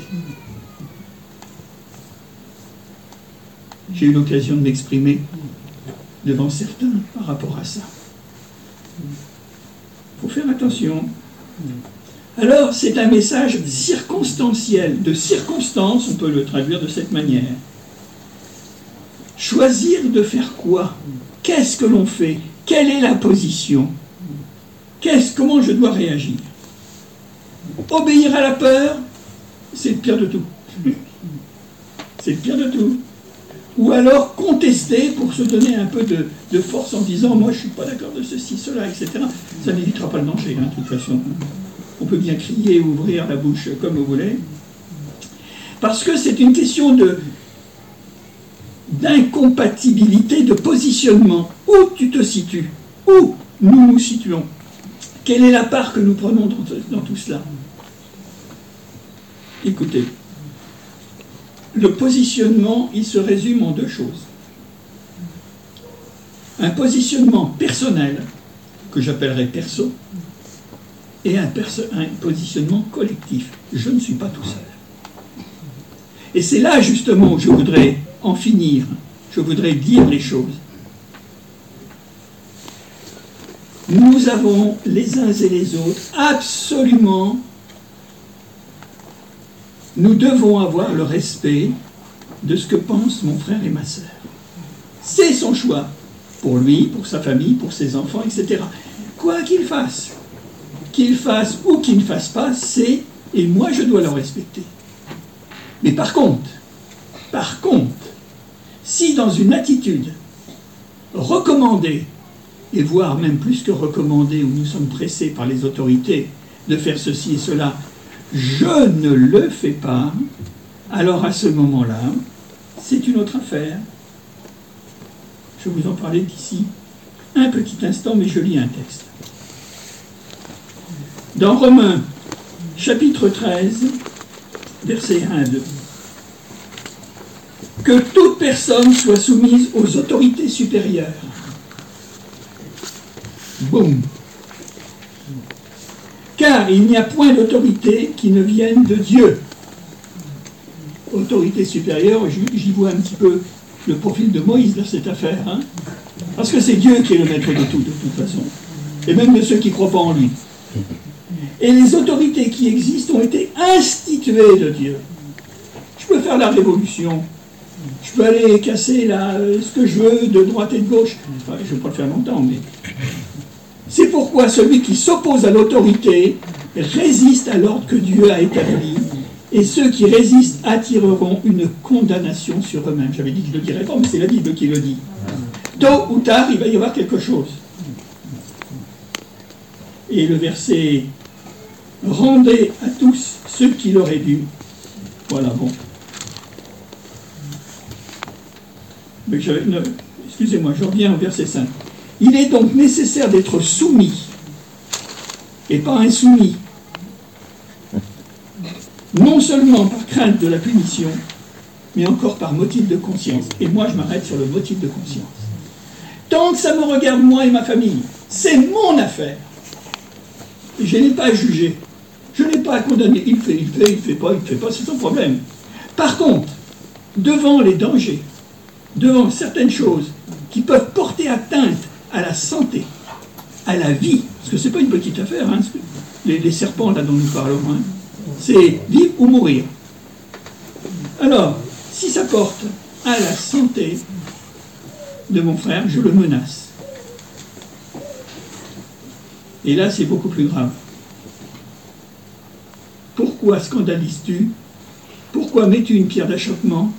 J'ai eu l'occasion de m'exprimer devant certains par rapport à ça. Il faut faire attention. Alors, c'est un message circonstanciel, de circonstance, on peut le traduire de cette manière. Choisir de faire quoi? Qu'est-ce que l'on fait? Quelle est la position? Comment je dois réagir? Obéir à la peur, c'est le pire de tout. C'est le pire de tout. Ou alors contester pour se donner un peu de force en disant « moi je ne suis pas d'accord de ceci, cela, etc. » Ça n'évitera pas le danger, hein, de toute façon. On peut bien crier, ouvrir la bouche comme vous voulez. Parce que c'est une question d'incompatibilité de positionnement. Où tu te situes? Où nous nous situons? Quelle est la part que nous prenons dans tout cela? Écoutez, le positionnement, il se résume en deux choses. Un positionnement personnel, que j'appellerais perso, et un positionnement collectif. Je ne suis pas tout seul. Et c'est là, justement, où je voudrais en finir. Je voudrais dire les choses. Nous avons, les uns et les autres, absolument, nous devons avoir le respect de ce que pense mon frère et ma sœur. C'est son choix, pour lui, pour sa famille, pour ses enfants, etc. Quoi qu'il fasse ou qu'il ne fasse pas, c'est, et moi je dois le respecter. Mais par contre, si dans une attitude recommandée, et voire même plus que recommandée, où nous sommes pressés par les autorités de faire ceci et cela, je ne le fais pas, alors à ce moment-là, c'est une autre affaire. Je vais vous en parler d'ici un petit instant, mais je lis un texte. Dans Romains, chapitre 13, versets 1 à 2. Que toute personne soit soumise aux autorités supérieures. Boum. Car il n'y a point d'autorité qui ne vienne de Dieu. Autorité supérieure, j'y vois un petit peu le profil de Moïse dans cette affaire. Hein, parce que c'est Dieu qui est le maître de tout, de toute façon. Et même de ceux qui ne croient pas en lui. Et les autorités qui existent ont été instituées de Dieu. Je peux faire la révolution. Je peux aller casser ce que je veux de droite et de gauche. Enfin, je ne vais pas le faire longtemps, mais... C'est pourquoi celui qui s'oppose à l'autorité résiste à l'ordre que Dieu a établi, et ceux qui résistent attireront une condamnation sur eux-mêmes. J'avais dit que je ne le dirais pas, mais c'est la Bible qui le dit. Tôt ou tard, il va y avoir quelque chose. Et le verset « Rendez à tous ce qui leur est dû ». Voilà, bon. Mais excusez-moi, je reviens au verset 5. Il est donc nécessaire d'être soumis, et pas insoumis, non seulement par crainte de la punition, mais encore par motif de conscience. Et moi, je m'arrête sur le motif de conscience. Tant que ça me regarde, moi et ma famille, c'est mon affaire. Je n'ai pas à juger. Je n'ai pas à condamner. Il fait pas, c'est son problème. Par contre, devant les dangers, devant certaines choses qui peuvent porter atteinte à la santé, à la vie, parce que ce n'est pas une petite affaire, hein, les serpents là dont nous parlons, hein, c'est vivre ou mourir. Alors, si ça porte à la santé de mon frère, je le menace. Et là, c'est beaucoup plus grave. Pourquoi scandalises-tu? Pourquoi mets-tu une pierre d'achoppement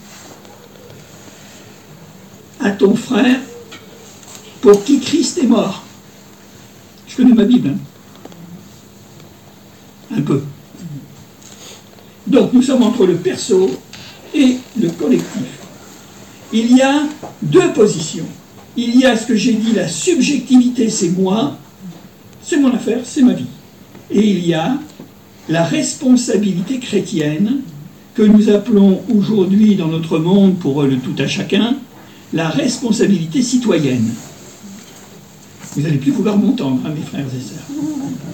à ton frère pour qui Christ est mort? Je connais ma Bible, hein. Un peu. Donc, nous sommes entre le perso et le collectif. Il y a deux positions. Il y a ce que j'ai dit, la subjectivité, c'est moi, c'est mon affaire, c'est ma vie. Et il y a la responsabilité chrétienne que nous appelons aujourd'hui dans notre monde, pour le tout à chacun, la responsabilité citoyenne. Vous n'allez plus vouloir m'entendre, hein, mes frères et sœurs.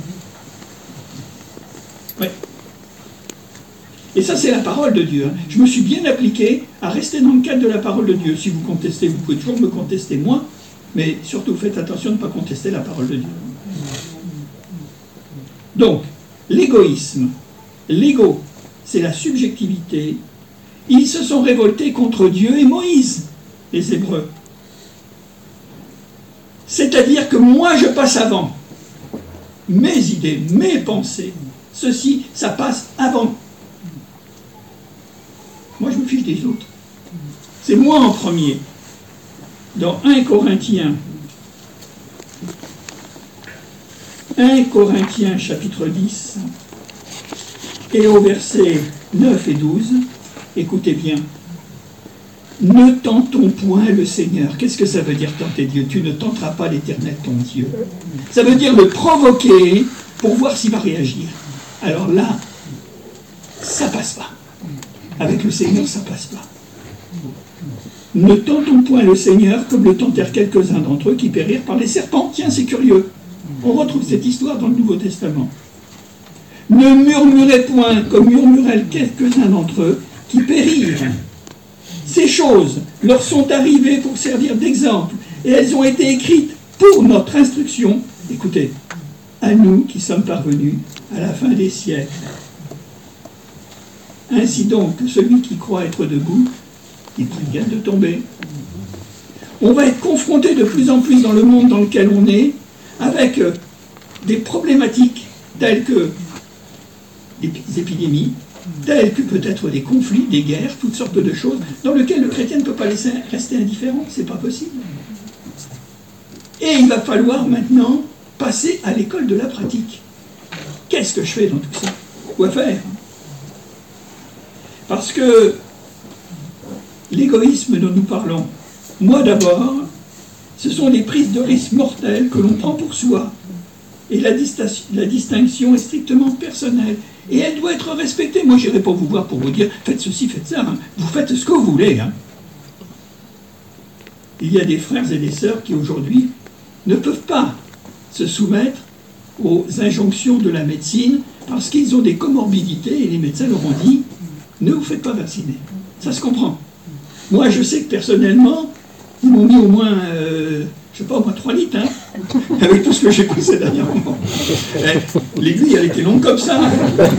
Ouais. Et ça, c'est la parole de Dieu. Je me suis bien appliqué à rester dans le cadre de la parole de Dieu. Si vous contestez, vous pouvez toujours me contester moi, mais surtout faites attention de ne pas contester la parole de Dieu. Donc, l'égoïsme, l'ego, c'est la subjectivité. Ils se sont révoltés contre Dieu et Moïse, les Hébreux. C'est-à-dire que moi, je passe avant. Mes idées, mes pensées, ceci, ça passe avant. Moi, je me fiche des autres. C'est moi en premier. Dans 1 Corinthiens, chapitre 10, et au verset 9 et 12, écoutez bien. Ne tentons point le Seigneur. Qu'est-ce que ça veut dire tenter Dieu? Tu ne tenteras pas l'Éternel ton Dieu. Ça veut dire le provoquer pour voir s'il va réagir. Alors là, ça passe pas. Avec le Seigneur, ça passe pas. Ne tentons point le Seigneur comme le tentèrent quelques-uns d'entre eux qui périrent par les serpents. Tiens, c'est curieux. On retrouve cette histoire dans le Nouveau Testament. Ne murmurez point comme murmurèrent quelques-uns d'entre eux qui périrent. Ces choses leur sont arrivées pour servir d'exemple et elles ont été écrites pour notre instruction. Écoutez, à nous qui sommes parvenus à la fin des siècles. Ainsi donc, celui qui croit être debout, il vient de tomber. On va être confronté de plus en plus dans le monde dans lequel on est avec des problématiques telles que des épidémies, telles que peut-être des conflits, des guerres, toutes sortes de choses, dans lesquelles le chrétien ne peut pas rester indifférent, c'est pas possible. Et il va falloir maintenant passer à l'école de la pratique. Qu'est-ce que je fais dans tout ça? Quoi faire? Parce que l'égoïsme dont nous parlons, moi d'abord, ce sont des prises de risques mortelles que l'on prend pour soi. Et la distinction est strictement personnelle. Et elle doit être respectée. Moi, je n'irai pas vous voir pour vous dire, faites ceci, faites ça. Hein. Vous faites ce que vous voulez. Hein. Il y a des frères et des sœurs qui, aujourd'hui, ne peuvent pas se soumettre aux injonctions de la médecine parce qu'ils ont des comorbidités et les médecins leur ont dit, ne vous faites pas vacciner. Ça se comprend. Moi, je sais que personnellement, ils m'ont mis au moins, je sais pas, au moins 3 litres, hein, avec tout ce que j'ai pris ces derniers moments. L'aiguille, elle était longue comme ça.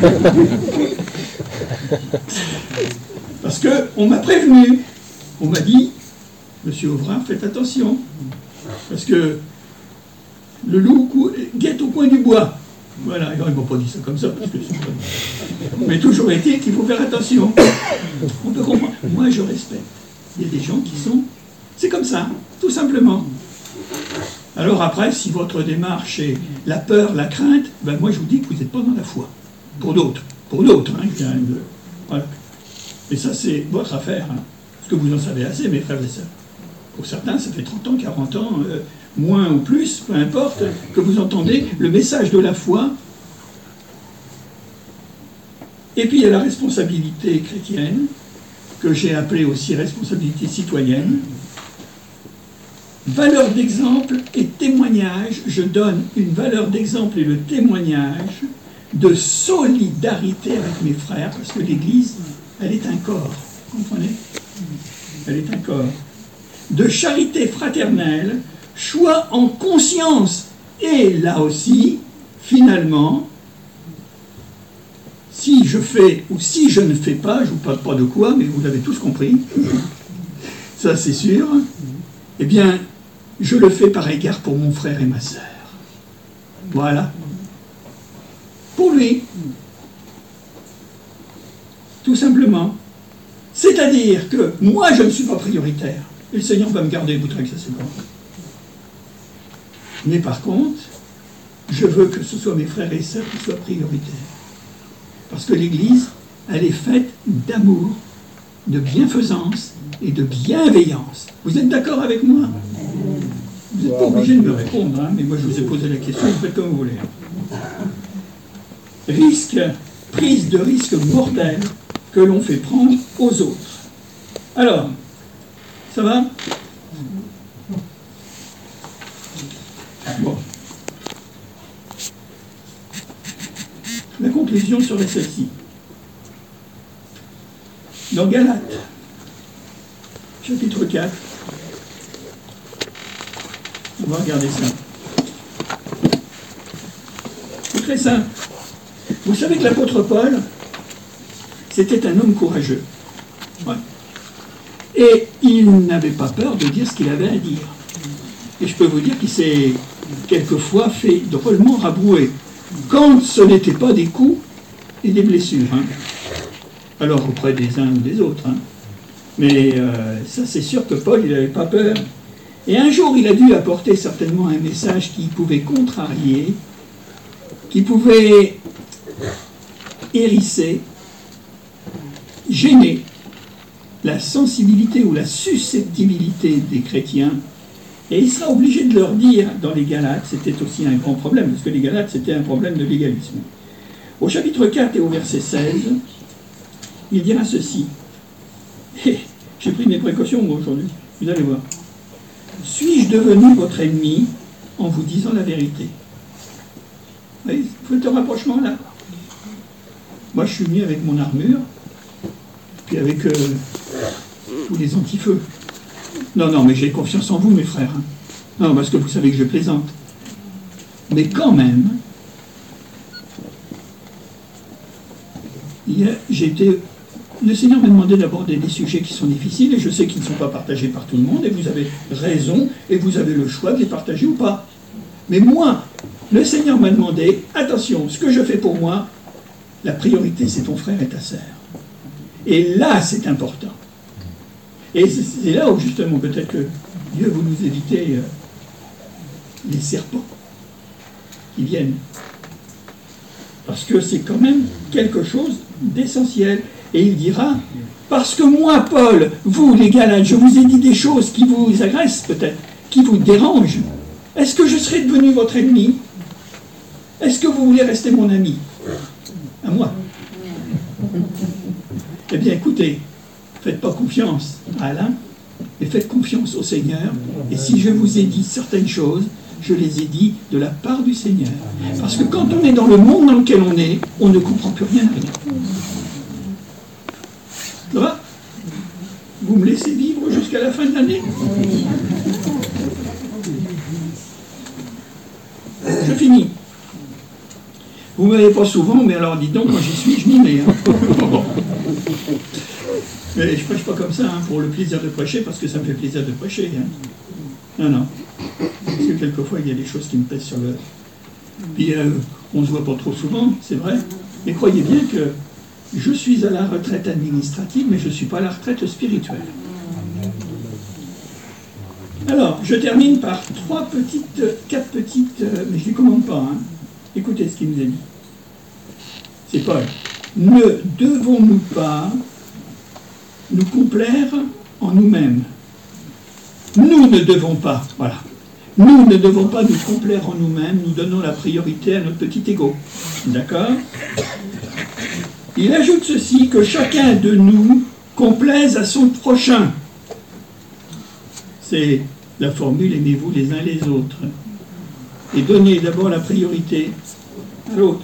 Parce qu'on m'a prévenu. On m'a dit, monsieur Auvrin, faites attention. Parce que le loup guette au coin du bois. Voilà, ils ne m'ont pas dit ça comme ça, parce que mais toujours été qu'il faut faire attention. On peut comprendre. Moi, je respecte. Il y a des gens qui sont... C'est comme ça, tout simplement. Alors après, si votre démarche est la peur, la crainte, ben moi je vous dis que vous n'êtes pas dans la foi. Pour d'autres, hein, voilà. Et ça, c'est votre affaire. Hein. Parce que vous en savez assez, mes frères et sœurs. Pour certains, ça fait 30 ans, 40 ans... moins ou plus, peu importe, que vous entendez le message de la foi. Et puis il y a la responsabilité chrétienne, que j'ai appelée aussi responsabilité citoyenne. Valeur d'exemple et témoignage, je donne une valeur d'exemple et le témoignage de solidarité avec mes frères, parce que l'Église, elle est un corps, vous comprenez? Elle est un corps. De charité fraternelle, choix en conscience. Et là aussi, finalement, si je fais ou si je ne fais pas, je ne vous parle pas de quoi, mais vous l'avez tous compris, ça c'est sûr, eh bien, je le fais par égard pour mon frère et ma sœur. Voilà. Pour lui. Tout simplement. C'est-à-dire que moi, je ne suis pas prioritaire. Et le Seigneur va me garder, vous trouvez que ça c'est bon. Mais par contre, je veux que ce soit mes frères et sœurs qui soient prioritaires. Parce que l'Église, elle est faite d'amour, de bienfaisance et de bienveillance. Vous êtes d'accord avec moi? Vous n'êtes pas obligé de me répondre, hein, mais moi je vous ai posé la question, vous faites comme vous voulez. prise de risque mortel que l'on fait prendre aux autres. Alors, ça va? Bon. La conclusion serait celle-ci. Dans Galates, chapitre 4, on va regarder ça. C'est très simple. Vous savez que l'apôtre Paul, c'était un homme courageux. Ouais. Et il n'avait pas peur de dire ce qu'il avait à dire. Et je peux vous dire qu'il s'est quelquefois fait drôlement rabrouer, quand ce n'était pas des coups et des blessures. Hein. Alors auprès des uns ou des autres. Hein. Mais ça c'est sûr que Paul, il n'avait pas peur. Et un jour, il a dû apporter certainement un message qui pouvait contrarier, qui pouvait hérisser, gêner la sensibilité ou la susceptibilité des chrétiens. Et il sera obligé de leur dire, dans les Galates, c'était aussi un grand problème, parce que les Galates, c'était un problème de légalisme. Au chapitre 4 et au verset 16, il dira ceci. J'ai pris mes précautions, moi, aujourd'hui. Vous allez voir. Suis-je devenu votre ennemi en vous disant la vérité? Vous voyez, vous faites un rapprochement, là. Moi, je suis venu avec mon armure, puis avec tous les antifeux. Non, mais j'ai confiance en vous, mes frères. Hein. Non, parce que vous savez que je plaisante. Mais quand même, le Seigneur m'a demandé d'aborder des sujets qui sont difficiles, et je sais qu'ils ne sont pas partagés par tout le monde, et vous avez raison, et vous avez le choix de les partager ou pas. Mais moi, le Seigneur m'a demandé, attention, ce que je fais pour moi, la priorité, c'est ton frère et ta sœur. Et là, c'est important. Et c'est là où, justement, peut-être que Dieu vous nous éviter les serpents qui viennent. Parce que c'est quand même quelque chose d'essentiel. Et il dira, parce que moi, Paul, vous, les Galates, je vous ai dit des choses qui vous agressent peut-être, qui vous dérangent. Est-ce que je serai devenu votre ennemi? Est-ce que vous voulez rester mon ami? À moi. Eh bien, écoutez, faites pas confiance à Alain, mais faites confiance au Seigneur. Et si je vous ai dit certaines choses, je les ai dit de la part du Seigneur. Parce que quand on est dans le monde dans lequel on ne comprend plus rien à rien. Ça va? Vous me laissez vivre jusqu'à la fin de l'année? Je finis. Vous ne m'avez pas souvent, mais alors dites donc, quand j'y suis, je m'y mets. Hein. Mais je ne prêche pas comme ça, hein, pour le plaisir de prêcher, parce que ça me fait plaisir de prêcher. Hein. Non. Parce que quelquefois, il y a des choses qui me pèsent sur le... Puis, on ne se voit pas trop souvent, c'est vrai. Mais croyez bien que je suis à la retraite administrative, mais je ne suis pas à la retraite spirituelle. Alors, je termine par quatre petites... mais je ne les commande pas. Hein. Écoutez ce qu'il nous a dit. C'est Paul. Ne devons-nous pas nous complaire en nous-mêmes? Nous ne devons pas, voilà. Nous ne devons pas nous complaire en nous-mêmes, nous donnons la priorité à notre petit ego. D'accord? Il ajoute ceci, que chacun de nous complaise à son prochain. C'est la formule, aimez-vous les uns les autres. Et donnez d'abord la priorité à l'autre.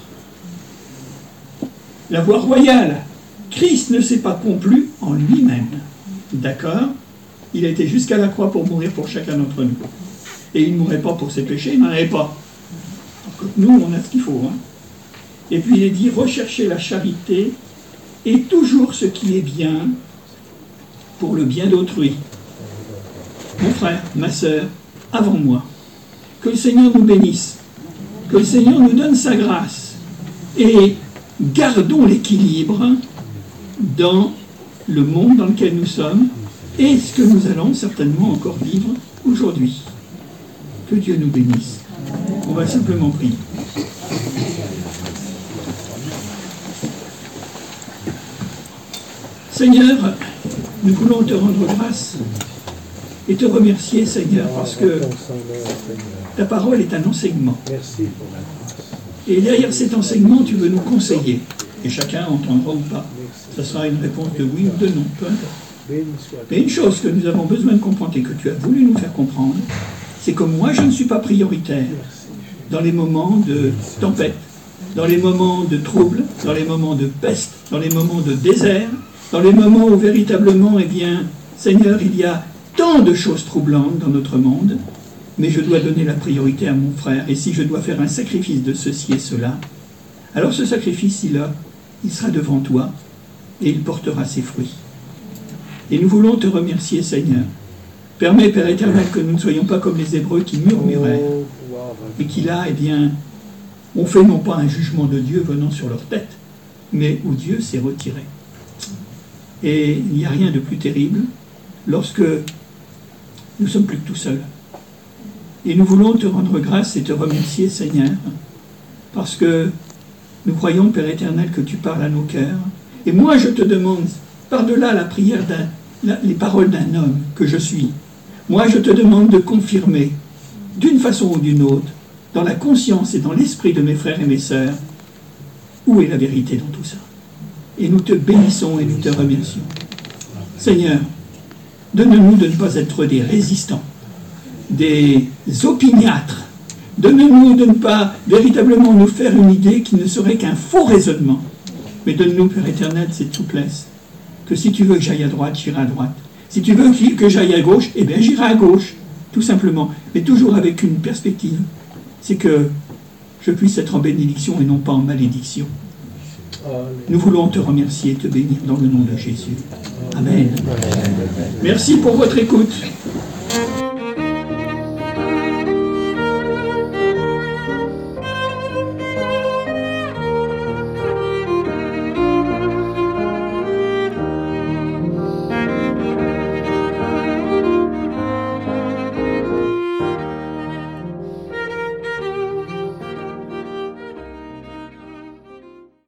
La voie royale. Christ ne s'est pas complu en lui-même. D'accord? Il a été jusqu'à la croix pour mourir pour chacun d'entre nous. Et il ne mourait pas pour ses péchés, il n'en avait pas. Alors que nous, on a ce qu'il faut. Hein. Et puis il est dit, recherchez la charité et toujours ce qui est bien pour le bien d'autrui. Mon frère, ma sœur, avant moi. Que le Seigneur nous bénisse. Que le Seigneur nous donne sa grâce. Et gardons l'équilibre dans le monde dans lequel nous sommes et ce que nous allons certainement encore vivre aujourd'hui. Que Dieu nous bénisse. On va simplement prier. Seigneur, nous voulons te rendre grâce et te remercier, Seigneur, parce que ta parole est un enseignement. Et derrière cet enseignement, tu veux nous conseiller. Et chacun entendra ou pas. Ça sera une réponse de oui ou de non, peu importe. Mais une chose que nous avons besoin de comprendre et que tu as voulu nous faire comprendre, c'est que moi, je ne suis pas prioritaire dans les moments de tempête, dans les moments de trouble, dans les moments de peste, dans les moments de désert, dans les moments où véritablement, eh bien, Seigneur, il y a tant de choses troublantes dans notre monde, mais je dois donner la priorité à mon frère. Et si je dois faire un sacrifice de ceci et cela, alors ce sacrifice-là, il sera devant toi et il portera ses fruits. Et nous voulons te remercier, Seigneur. Permets, Père éternel, que nous ne soyons pas comme les Hébreux qui murmuraient et qui là, eh bien, ont fait non pas un jugement de Dieu venant sur leur tête, mais où Dieu s'est retiré. Et il n'y a rien de plus terrible lorsque nous sommes plus que tout seuls. Et nous voulons te rendre grâce et te remercier, Seigneur, parce que nous croyons, Père éternel, que tu parles à nos cœurs. Et moi, je te demande, par-delà la prière, les paroles d'un homme que je suis, moi, je te demande de confirmer, d'une façon ou d'une autre, dans la conscience et dans l'esprit de mes frères et mes sœurs, où est la vérité dans tout ça. Et nous te bénissons et nous te remercions. Seigneur, donne-nous de ne pas être des résistants, des opiniâtres. Donne-nous de ne pas véritablement nous faire une idée qui ne serait qu'un faux raisonnement. Mais donne-nous, Père éternel, cette souplesse, que si tu veux que j'aille à droite, j'irai à droite. Si tu veux que j'aille à gauche, eh bien j'irai à gauche, tout simplement. Mais toujours avec une perspective, c'est que je puisse être en bénédiction et non pas en malédiction. Nous voulons te remercier et te bénir dans le nom de Jésus. Amen. Merci pour votre écoute.